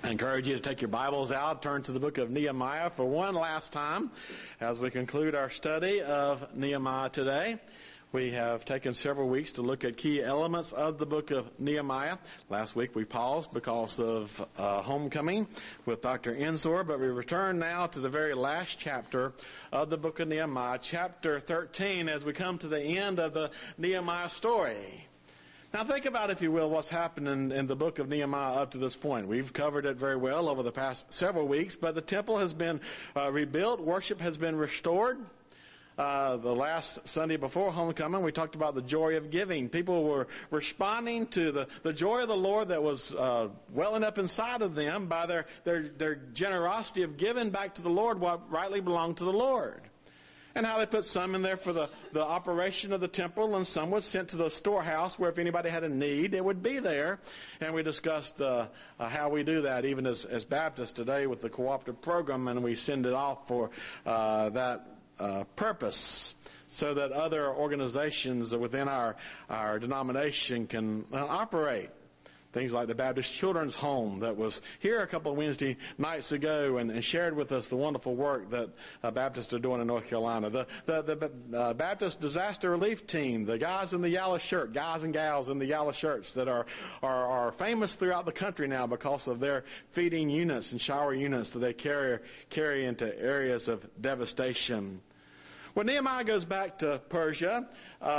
I encourage you to take your Bibles out, turn to the book of Nehemiah for one last time as we conclude our study of Nehemiah today. We have taken several weeks to look at key elements of the book of Nehemiah. Last week we paused because of homecoming with Dr. Ensor, but we return now to the very last chapter of the book of Nehemiah, chapter 13, as we come to the end of the Nehemiah story. Now think about, if you will, what's happened in the book of Nehemiah up to this point. We've covered it very well over the past several weeks, but the temple has been rebuilt. Worship has been restored. The last Sunday before homecoming, we talked about the joy of giving. People were responding to the joy of the Lord that was welling up inside of them by their generosity of giving back to the Lord what rightly belonged to the Lord. And how they put some in there for the operation of the temple, and some was sent to the storehouse where if anybody had a need, it would be there. And we discussed how we do that even as Baptists today with the cooperative program, and we send it off for that purpose so that other organizations within our denomination can operate. Things like the Baptist Children's Home that was here a couple of Wednesday nights ago and shared with us the wonderful work that Baptists are doing in North Carolina. The Baptist Disaster Relief Team, the guys in the yellow shirt, guys and gals in the yellow shirts that are famous throughout the country now because of their feeding units and shower units that they carry into areas of devastation. Well, Nehemiah goes back to Persia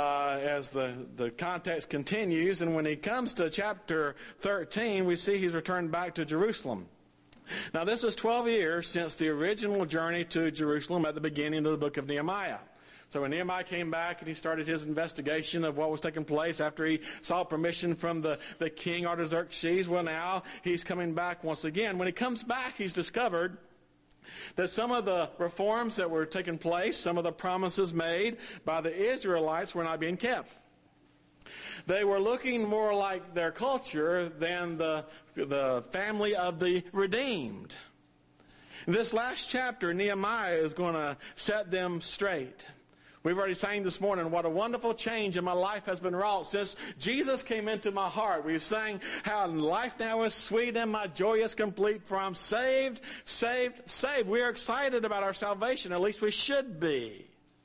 as the context continues, and when he comes to chapter 13, we see he's returned back to Jerusalem. Now, this is 12 years since the original journey to Jerusalem at the beginning of the book of Nehemiah. So when Nehemiah came back and he started his investigation of what was taking place after he sought permission from the king Artaxerxes, well, now he's coming back once again. When he comes back, he's discovered that some of the reforms that were taking place, some of the promises made by the Israelites were not being kept. They were looking more like their culture than the family of the redeemed. This last chapter, Nehemiah is going to set them straight. We've already sang this morning, what a wonderful change in my life has been wrought since Jesus came into my heart. We've sang how life now is sweet and my joy is complete, for I'm saved, saved, saved. We are excited about our salvation, at least we should be.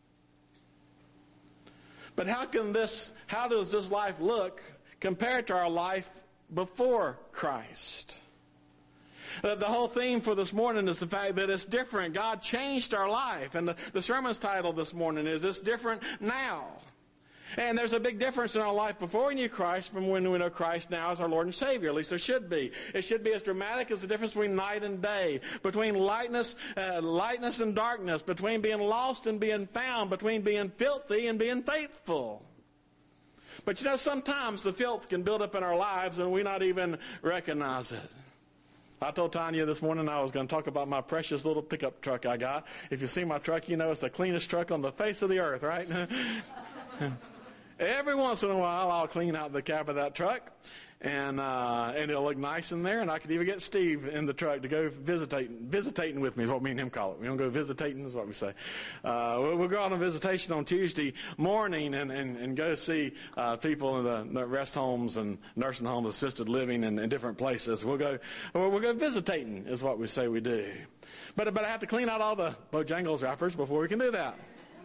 But how does this life look compared to our life before Christ? The whole theme for this morning is the fact that it's different. God changed our life. And the sermon's title this morning is It's Different Now. And there's a big difference in our life before we knew Christ from when we know Christ now as our Lord and Savior. At least there should be. It should be as dramatic as the difference between night and day, between lightness and darkness, between being lost and being found, between being filthy and being faithful. But sometimes the filth can build up in our lives and we not even recognize it. I told Tanya this morning I was going to talk about my precious little pickup truck I got. If you see my truck, you know it's the cleanest truck on the face of the earth, right? Every once in a while, I'll clean out the cab of that truck, and it'll look nice in there. And I could even get Steve in the truck to go visitating with me is what me and him call it. We don't go visitating is what we say. We'll go on a visitation on Tuesday morning and go see people in the rest homes and nursing homes, assisted living, and in different places. We'll go visitating is what we say we do. But I have to clean out all the Bojangles wrappers before we can do that.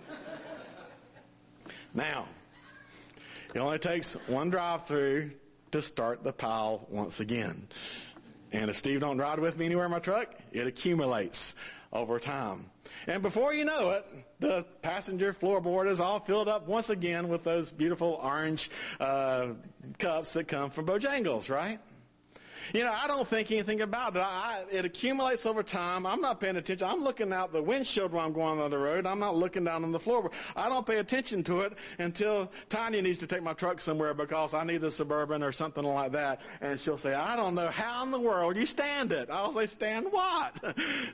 Now, it only takes one drive-through to start the pile once again. And if Steve don't ride with me anywhere in my truck, it accumulates over time. And before you know it, the passenger floorboard is all filled up once again with those beautiful orange cups that come from Bojangles, right? I don't think anything about it. It accumulates over time. I'm not paying attention. I'm looking out the windshield while I'm going on the road. I'm not looking down on the floor. I don't pay attention to it until Tanya needs to take my truck somewhere because I need the Suburban or something like that. And she'll say, I don't know how in the world you stand it. I'll say, stand what?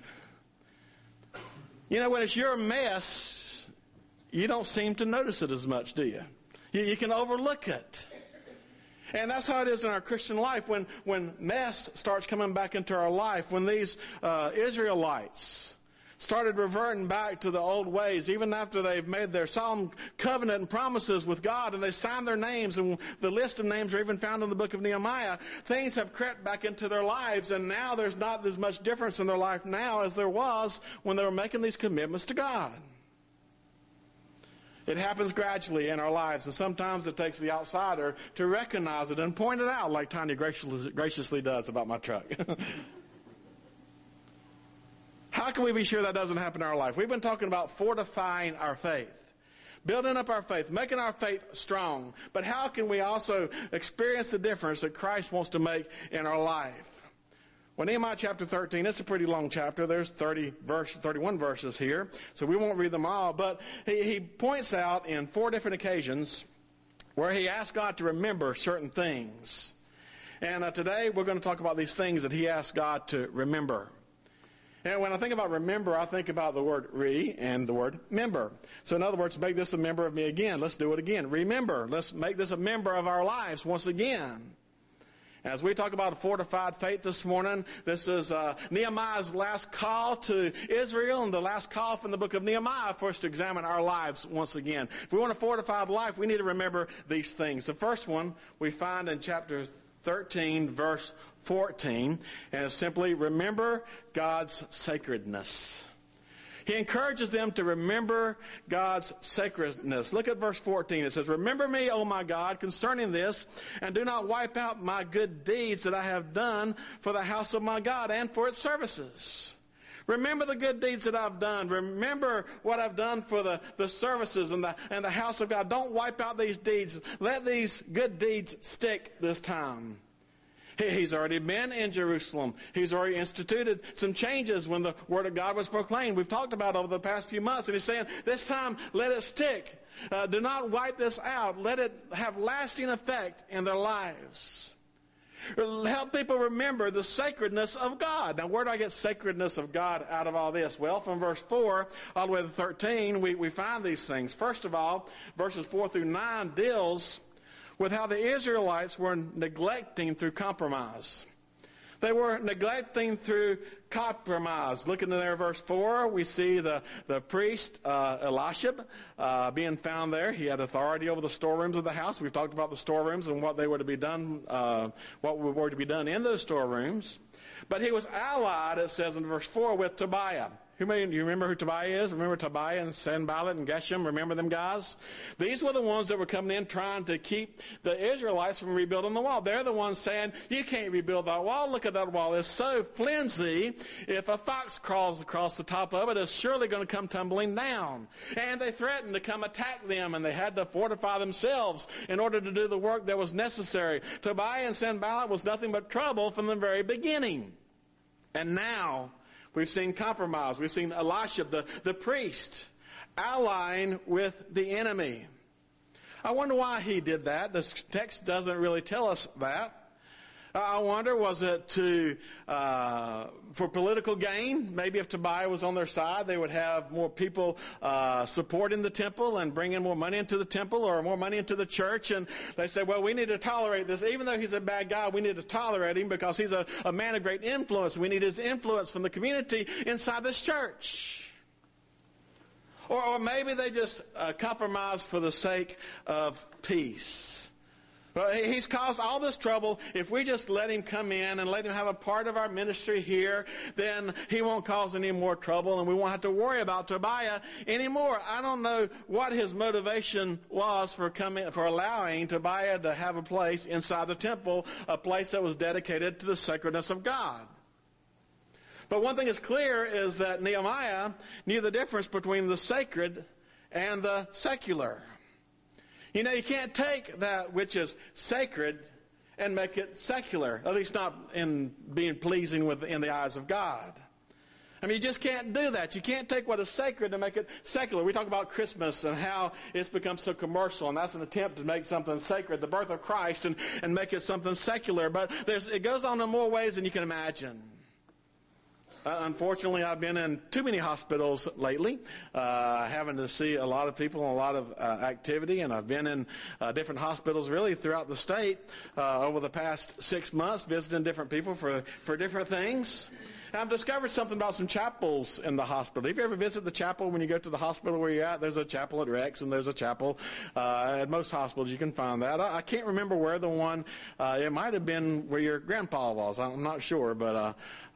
When it's your mess, you don't seem to notice it as much, do you? You can overlook it. And that's how it is in our Christian life when mess starts coming back into our life. When these Israelites started reverting back to the old ways, even after they've made their solemn covenant and promises with God, and they signed their names, and the list of names are even found in the book of Nehemiah. Things have crept back into their lives, and now there's not as much difference in their life now as there was when they were making these commitments to God. It happens gradually in our lives, and sometimes it takes the outsider to recognize it and point it out, like Tanya graciously does about my truck. How can we be sure that doesn't happen in our life? We've been talking about fortifying our faith, building up our faith, making our faith strong. But how can we also experience the difference that Christ wants to make in our life? Well, Nehemiah chapter 13, it's a pretty long chapter. There's 31 verses here, so we won't read them all. But he points out in 4 different occasions where he asks God to remember certain things. And today we're going to talk about these things that he asked God to remember. And when I think about remember, I think about the word re and the word member. So in other words, make this a member of me again. Let's do it again. Remember. Let's make this a member of our lives once again. As we talk about a fortified faith this morning, this is Nehemiah's last call to Israel and the last call from the book of Nehemiah for us to examine our lives once again. If we want a fortified life, we need to remember these things. The first one we find in chapter 13, verse 14, and it's simply remember God's sacredness. He encourages them to remember God's sacredness. Look at verse 14. It says, remember me, O my God, concerning this, and do not wipe out my good deeds that I have done for the house of my God and for its services. Remember the good deeds that I've done. Remember what I've done for the services and the house of God. Don't wipe out these deeds. Let these good deeds stick this time. He's already been in Jerusalem. He's already instituted some changes when the Word of God was proclaimed. We've talked about it over the past few months. And he's saying, this time, let it stick. Do not wipe this out. Let it have lasting effect in their lives. Help people remember the sacredness of God. Now, where do I get sacredness of God out of all this? Well, from verse 4 all the way to 13, we find these things. First of all, verses 4 through 9 deals with how the Israelites were neglecting through compromise. They were neglecting through compromise. Looking at there, verse 4, we see the priest, Eliashib, being found there. He had authority over the storerooms of the house. We've talked about the storerooms and what they were to be done, what were to be done in those storerooms. But he was allied, it says in verse 4, with Tobiah. Do you remember who Tobiah is? Remember Tobiah and Sanballat and Geshem? Remember them guys? These were the ones that were coming in trying to keep the Israelites from rebuilding the wall. They're the ones saying, you can't rebuild that wall. Look at that wall. It's so flimsy. If a fox crawls across the top of it, it's surely going to come tumbling down. And they threatened to come attack them, and they had to fortify themselves in order to do the work that was necessary. Tobiah and Sanballat was nothing but trouble from the very beginning. And now we've seen compromise. We've seen Eliashib, the priest, allying with the enemy. I wonder why he did that. This text doesn't really tell us that. I wonder, was it for political gain? Maybe if Tobiah was on their side, they would have more people supporting the temple and bringing more money into the temple or more money into the church. And they say, well, we need to tolerate this. Even though he's a bad guy, we need to tolerate him because he's a man of great influence. We need his influence from the community inside this church. Or maybe they just compromised for the sake of peace. Well, he's caused all this trouble. If we just let him come in and let him have a part of our ministry here, then he won't cause any more trouble and we won't have to worry about Tobiah anymore. I don't know what his motivation was for allowing Tobiah to have a place inside the temple, a place that was dedicated to the sacredness of God. But one thing is clear is that Nehemiah knew the difference between the sacred and the secular. You know, you can't take that which is sacred and make it secular, at least not in being pleasing in the eyes of God. I mean, you just can't do that. You can't take what is sacred and make it secular. We talk about Christmas and how it's become so commercial, and that's an attempt to make something sacred, the birth of Christ, and make it something secular. But it goes on in more ways than you can imagine. Unfortunately, I've been in too many hospitals lately, having to see a lot of people and a lot of activity, and I've been in different hospitals really throughout the state over the past 6 months, visiting different people for different things. And I've discovered something about some chapels in the hospital. If you ever visit the chapel when you go to the hospital where you're at, there's a chapel at Rex and there's a chapel at most hospitals. You can find that. I can't remember where the one, it might have been where your grandpa was. I'm not sure, but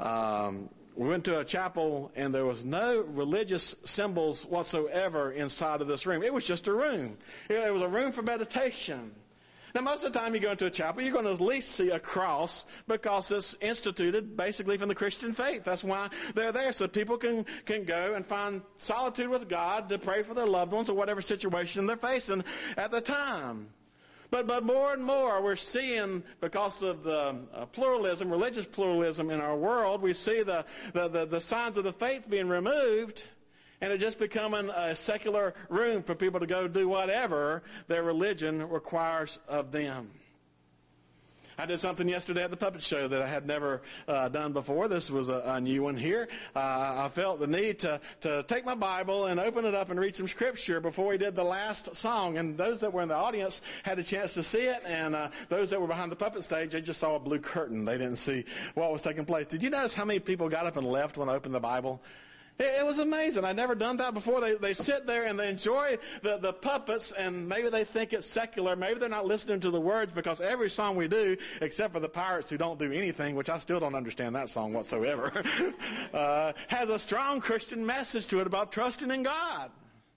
we went to a chapel and there was no religious symbols whatsoever inside of this room. It was just a room. It was a room for meditation. Now, most of the time you go into a chapel, you're going to at least see a cross because it's instituted basically from the Christian faith. That's why they're there, so people can go and find solitude with God to pray for their loved ones or whatever situation they're facing at the time. But more and more we're seeing, because of the pluralism, religious pluralism in our world, we see the signs of the faith being removed, and it just becoming a secular room for people to go do whatever their religion requires of them. I did something yesterday at the puppet show that I had never done before. This was a new one here. I felt the need to take my Bible and open it up and read some scripture before we did the last song. And those that were in the audience had a chance to see it. And those that were behind the puppet stage, they just saw a blue curtain. They didn't see what was taking place. Did you notice how many people got up and left when I opened the Bible? It was amazing. I'd never done that before. They sit there and they enjoy the puppets, and maybe they think it's secular. Maybe they're not listening to the words, because every song we do, except for the Pirates who don't do anything, which I still don't understand that song whatsoever, has a strong Christian message to it about trusting in God.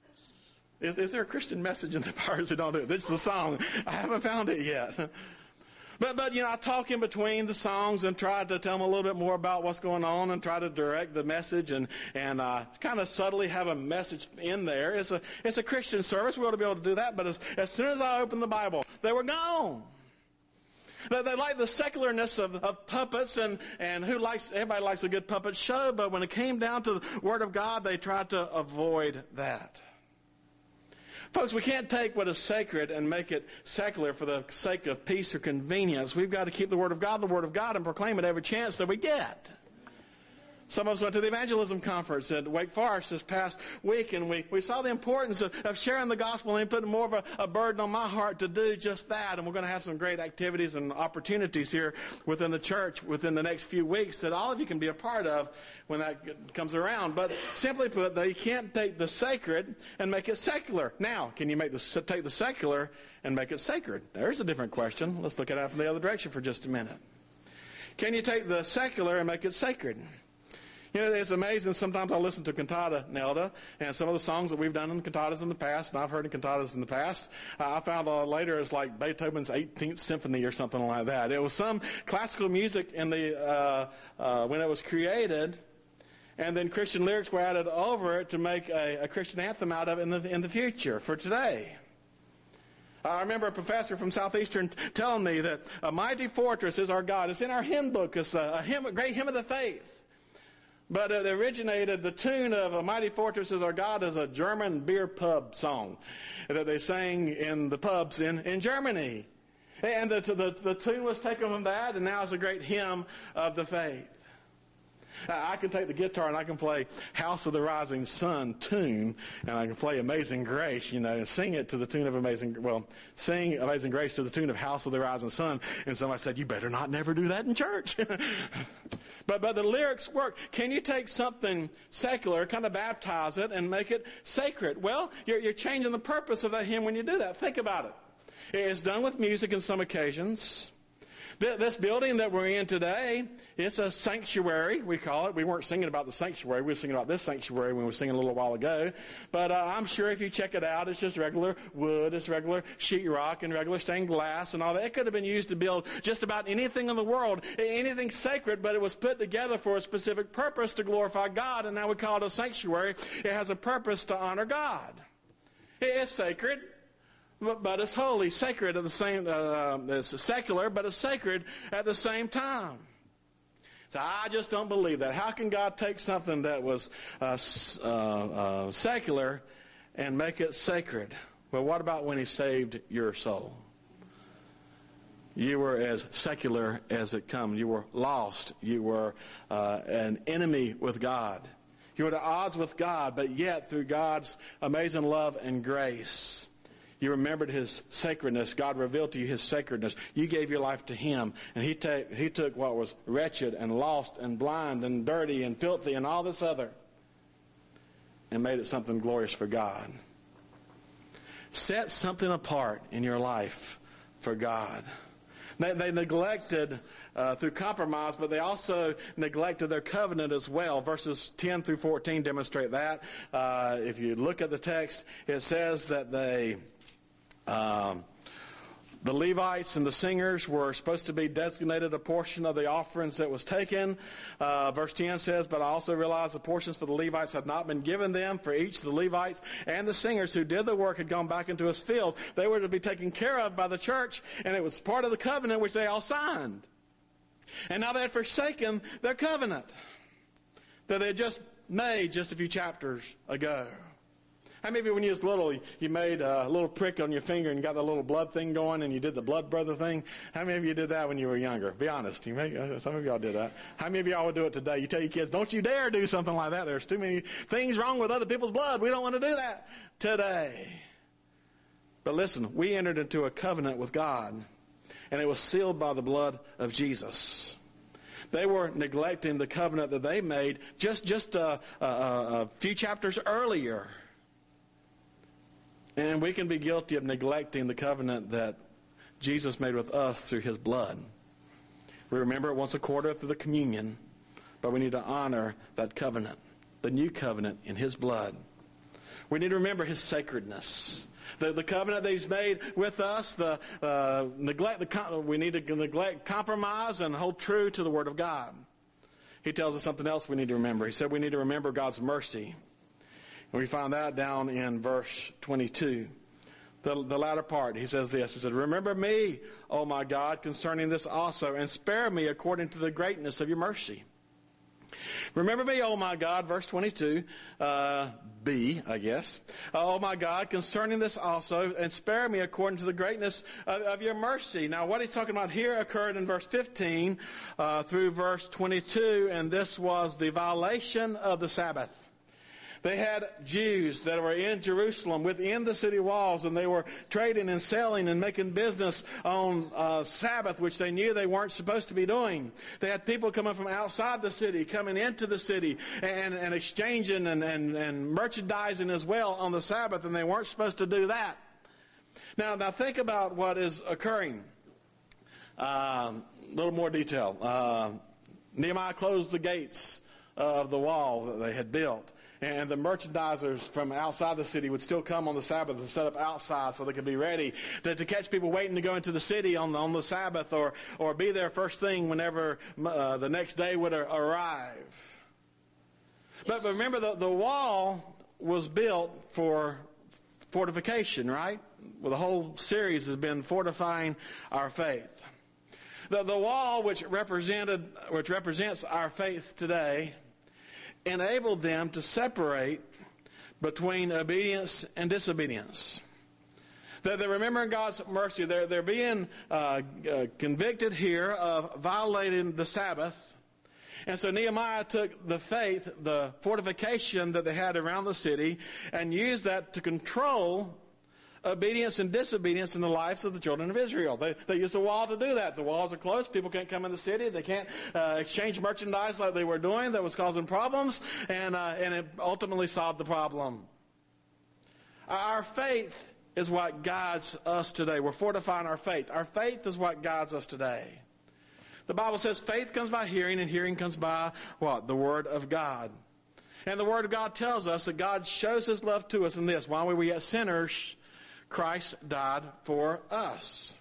Is there a Christian message in the Pirates who don't do it? This is the song. I haven't found it yet. But I talk in between the songs and try to tell them a little bit more about what's going on and try to direct the message and kind of subtly have a message in there. It's a Christian service. We ought to be able to do that. But as soon as I opened the Bible, they were gone. They like the secularness of puppets, and everybody likes a good puppet show, but when it came down to the Word of God, they tried to avoid that. Folks, we can't take what is sacred and make it secular for the sake of peace or convenience. We've got to keep the Word of God, and proclaim it every chance that we get. Some of us went to the evangelism conference at Wake Forest this past week, and we saw the importance of sharing the gospel and putting more of a burden on my heart to do just that. And we're going to have some great activities and opportunities here within the church within the next few weeks that all of you can be a part of when that comes around. But simply put, though, you can't take the sacred and make it secular. Now, can you take the secular and make it sacred? There's a different question. Let's look at it from the other direction for just a minute. Can you take the secular and make it sacred? It's amazing. Sometimes I listen to Cantata Nelda and some of the songs that we've done in cantatas in the past, and I've heard in cantatas in the past. I found later it's like Beethoven's 18th Symphony or something like that. It was some classical music in the when it was created, and then Christian lyrics were added over it to make a Christian anthem out of it in the future for today. I remember a professor from Southeastern telling me that a mighty fortress is our God. It's in our hymn book. It's a great hymn of the faith. But it originated, the tune of A Mighty Fortress is Our God is a German beer pub song that they sang in the pubs in Germany. And the tune was taken from that, and now it's a great hymn of the faith. I can take the guitar and I can play House of the Rising Sun tune, and I can play Amazing Grace, and sing it to the tune of sing Amazing Grace to the tune of House of the Rising Sun. And somebody said, you better not never do that in church. But the lyrics work. Can you take something secular, kind of baptize it, and make it sacred? Well, you're changing the purpose of that hymn when you do that. Think about it. It's done with music in some occasions. This building that we're in today, it's a sanctuary, we call it. We weren't singing about the sanctuary. We were singing about this sanctuary when we were singing a little while ago. But I'm sure if you check it out, it's just regular wood, it's regular sheetrock and regular stained glass and all that. It could have been used to build just about anything in the world, anything sacred, but it was put together for a specific purpose to glorify God, and now we call it a sanctuary. It has a purpose to honor God. It's sacred, but it's holy, sacred at the same. It's secular, but it's sacred at the same time. So I just don't believe that. How can God take something that was secular and make it sacred? Well, what about when He saved your soul? You were as secular as it comes. You were lost. You were an enemy with God. You were at odds with God, but yet through God's amazing love and grace, You remembered his sacredness. God revealed to you his sacredness. You gave your life to him. And he took what was wretched and lost and blind and dirty and filthy and all this other and made it something glorious for God. Set something apart in your life for God. They neglected through compromise, but they also neglected their covenant as well. Verses 10 through 14 demonstrate that. If you look at the text, it says that the Levites and the singers were supposed to be designated a portion of the offerings that was taken. Verse 10 says, but I also realized the portions for the Levites had not been given them. For each of the Levites and the singers who did the work had gone back into his field. They were to be taken care of by the church, and it was part of the covenant which they all signed. And now they had forsaken their covenant that they had just made just a few chapters ago. How many of you, when you was little, you made a little prick on your finger and got the little blood thing going and you did the blood brother thing? How many of you did that when you were younger? Be honest. Some of y'all did that. How many of y'all would do it today? You tell your kids, don't you dare do something like that. There's too many things wrong with other people's blood. We don't want to do that today. But listen, we entered into a covenant with God, and it was sealed by the blood of Jesus. They were neglecting the covenant that they made just a few chapters earlier. And we can be guilty of neglecting the covenant that Jesus made with us through his blood. We remember it once a quarter through the communion, but we need to honor that covenant, the new covenant in his blood. We need to remember his sacredness. The covenant that he's made with us, we need to neglect compromise and hold true to the Word of God. He tells us something else we need to remember. He said we need to remember God's mercy. And we find that down in verse 22. The latter part, he says this. He said, remember me, O my God, concerning this also, and spare me according to the greatness of your mercy. Remember me, O my God, verse 22, B, I guess. O my God, concerning this also, and spare me according to the greatness of your mercy. Now, what he's talking about here occurred in verse 15 through verse 22, and this was the violation of the Sabbath. They had Jews that were in Jerusalem within the city walls, and they were trading and selling and making business on Sabbath, which they knew they weren't supposed to be doing. They had people coming from outside the city, coming into the city, and exchanging and merchandising as well on the Sabbath, and they weren't supposed to do that. Now think about what is occurring. A little more detail. Nehemiah closed the gates of the wall that they had built. And the merchandisers from outside the city would still come on the Sabbath and set up outside so they could be ready to catch people waiting to go into the city on the Sabbath or be there first thing whenever the next day would arrive. But remember, the wall was built for fortification, right? Well, the whole series has been fortifying our faith. The wall, which represents our faith today, enabled them to separate between obedience and disobedience. They're remembering God's mercy. They're being convicted here of violating the Sabbath. And so Nehemiah took the faith, the fortification that they had around the city, and used that to control obedience and disobedience in the lives of the children of Israel. They used the wall to do that. The walls are closed. People can't come in the city. They can't exchange merchandise like they were doing. That was causing problems, and it ultimately solved the problem. Our faith is what guides us today. We're fortifying our faith. Our faith is what guides us today. The Bible says faith comes by hearing, and hearing comes by what? The Word of God. And the Word of God tells us that God shows his love to us in this. While we were yet sinners, Christ died for us.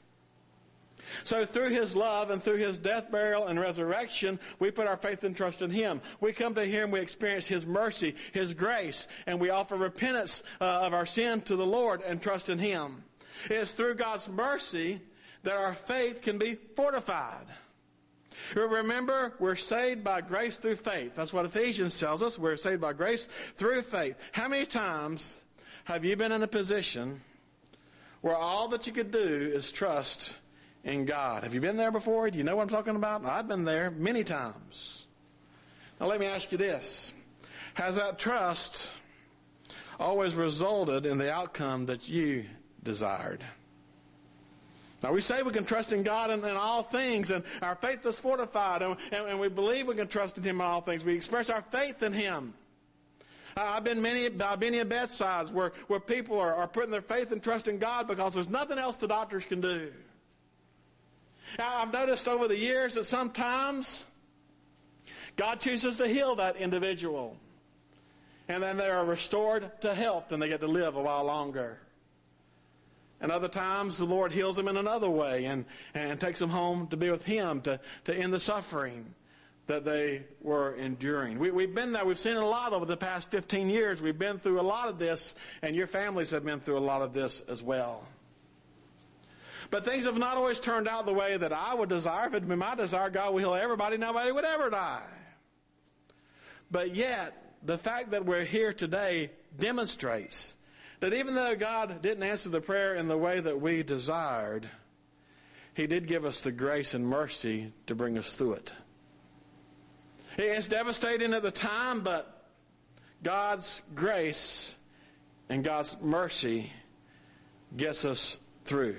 So through his love and through his death, burial, and resurrection, we put our faith and trust in him. We come to him, we experience his mercy, his grace, and we offer repentance of our sin to the Lord and trust in him. It's through God's mercy that our faith can be fortified. Remember, we're saved by grace through faith. That's what Ephesians tells us. We're saved by grace through faith. How many times have you been in a position where all that you could do is trust in God? Have you been there before? Do you know what I'm talking about? I've been there many times. Now let me ask you this. Has that trust always resulted in the outcome that you desired. Now, we say we can trust in God in all things, and our faith is fortified, and we believe we can trust in Him in all things. We express our faith in Him. I've been many bedsides where people are putting their faith and trust in God because there's nothing else the doctors can do. I've noticed over the years that sometimes God chooses to heal that individual, and then they are restored to health and they get to live a while longer. And other times the Lord heals them in another way and takes them home to be with Him, to end the suffering that they were enduring. We've been there. We've seen a lot over the past 15 years. We've been through a lot of this, and your families have been through a lot of this as well. But things have not always turned out the way that I would desire. If it had been my desire, God will heal everybody, nobody would ever die. But yet, the fact that we're here today demonstrates that even though God didn't answer the prayer in the way that we desired, He did give us the grace and mercy to bring us through it. It's devastating at the time, but God's grace and God's mercy gets us through.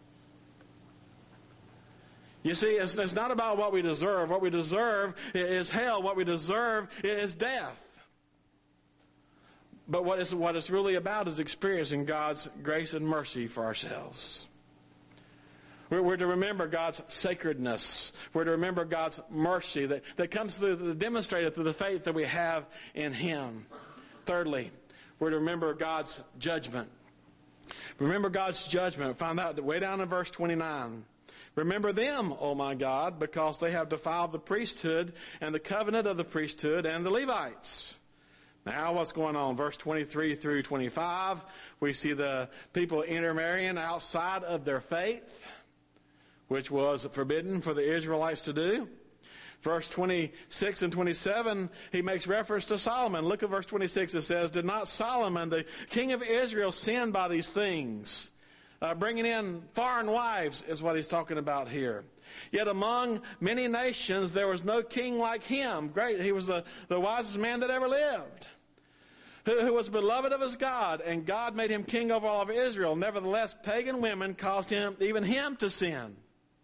You see, it's not about what we deserve. What we deserve is hell. What we deserve is death. But what it's really about is experiencing God's grace and mercy for ourselves. We're to remember God's sacredness. We're to remember God's mercy that comes demonstrated through the faith that we have in Him. Thirdly, we're to remember God's judgment. Remember God's judgment. Find out way down in verse 29. Remember them, O my God, because they have defiled the priesthood and the covenant of the priesthood and the Levites. Now what's going on? Verse 23 through 25, we see the people intermarrying outside of their faith, which was forbidden for the Israelites to do. Verse 26 and 27, he makes reference to Solomon. Look at verse 26. It says, Did not Solomon, the king of Israel, sin by these things? Bringing in foreign wives is what he's talking about here. Yet among many nations there was no king like him. Great, he was the wisest man that ever lived, who was beloved of his God, and God made him king over all of Israel. Nevertheless, pagan women caused even him to sin.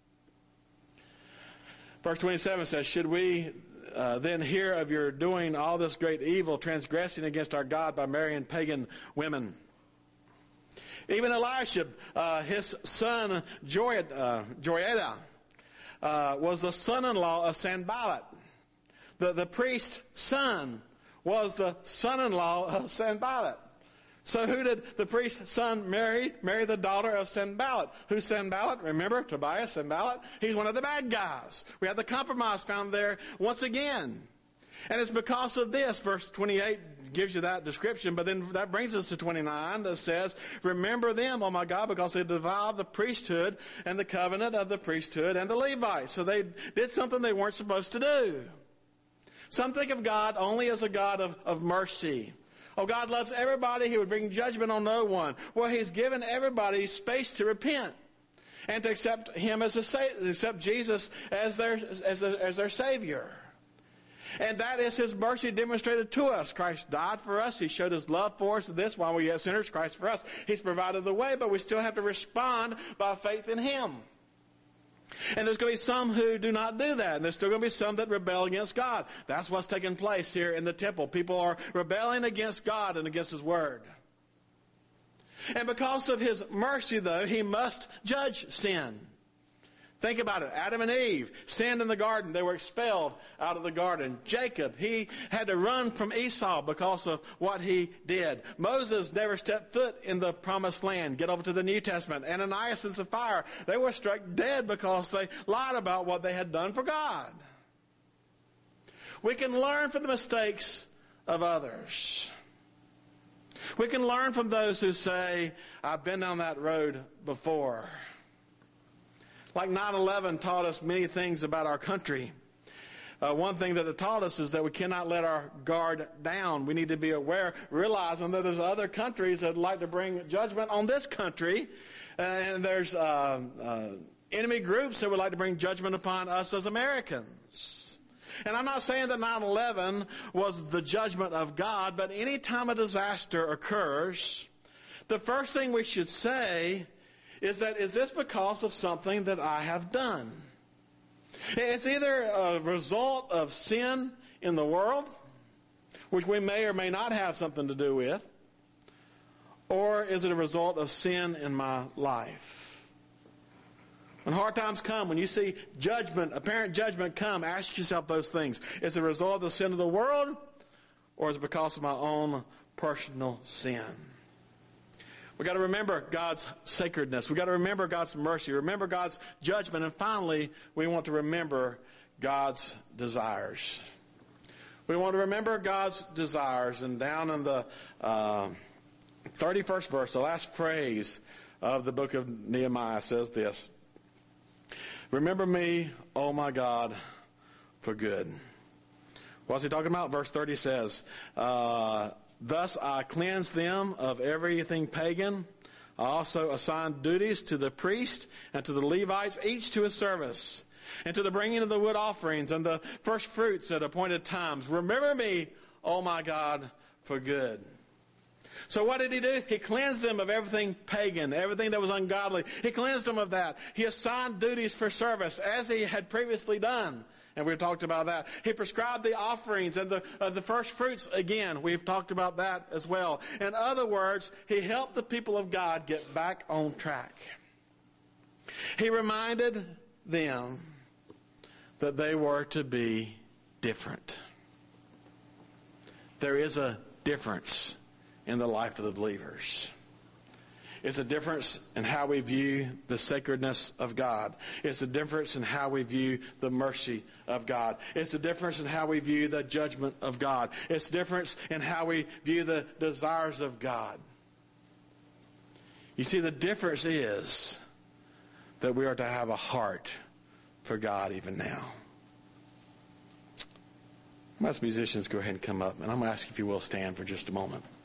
Verse 27 says, Should we then hear of your doing all this great evil, transgressing against our God by marrying pagan women? Even Elisha, his son Joiada, was the son-in-law of Sanballat. The priest's son was the son-in-law of Sanballat. So who did the priest's son marry? Marry the daughter of Sanballat. Who's Sanballat? Remember, Tobias, Sanballat? He's one of the bad guys. We have the compromise found there once again. And it's because of this, verse 28 gives you that description, but then that brings us to 29 that says, Remember them, O my God, because they defiled the priesthood and the covenant of the priesthood and the Levites. So they did something they weren't supposed to do. Some think of God only as a God of mercy. Oh, God loves everybody. He would bring judgment on no one. Well, He's given everybody space to repent and to accept Him accept Jesus as their Savior. And that is His mercy demonstrated to us. Christ died for us. He showed His love for us. This, while we yet sinners, Christ for us. He's provided the way, but we still have to respond by faith in Him. And there's going to be some who do not do that. And there's still going to be some that rebel against God. That's what's taking place here in the temple. People are rebelling against God and against His Word. And because of His mercy, though, He must judge sin. Think about it. Adam and Eve sinned in the garden. They were expelled out of the garden. Jacob, he had to run from Esau because of what he did. Moses never stepped foot in the promised land. Get over to the New Testament. Ananias and Sapphira, they were struck dead because they lied about what they had done for God. We can learn from the mistakes of others. We can learn from those who say, I've been down that road before. Like 9/11 taught us many things about our country. One thing that it taught us is that we cannot let our guard down. We need to be aware, realizing that there's other countries that would like to bring judgment on this country. And there's enemy groups that would like to bring judgment upon us as Americans. And I'm not saying that 9/11 was the judgment of God, but any time a disaster occurs, the first thing we should say is this because of something that I have done? It's either a result of sin in the world, which we may or may not have something to do with, or is it a result of sin in my life? When hard times come, when you see judgment, apparent judgment come, ask yourself those things. Is it a result of the sin of the world, or is it because of my own personal sin? We've got to remember God's sacredness. We've got to remember God's mercy, remember God's judgment, and finally, we want to remember God's desires. We want to remember God's desires, and down in the 31st verse, the last phrase of the book of Nehemiah says this: "Remember me, O my God, for good." What's he talking about? Verse 30 says, "Thus I cleanse them of everything pagan. I also assign duties to the priest and to the Levites, each to his service, and to the bringing of the wood offerings and the first fruits at appointed times. Remember me, O my God, for good." So what did he do? He cleansed them of everything pagan, everything that was ungodly. He cleansed them of that. He assigned duties for service, as he had previously done. And we've talked about that. He prescribed the offerings and the first fruits again. We've talked about that as well. In other words, he helped the people of God get back on track. He reminded them that they were to be different. There is a difference in the life of the believers. It's a difference in how we view the sacredness of God. It's a difference in how we view the mercy of God. It's a difference in how we view the judgment of God. It's a difference in how we view the desires of God. You see, the difference is that we are to have a heart for God even now. I'm going to ask musicians go ahead and come up, and I'm going to ask if you will stand for just a moment.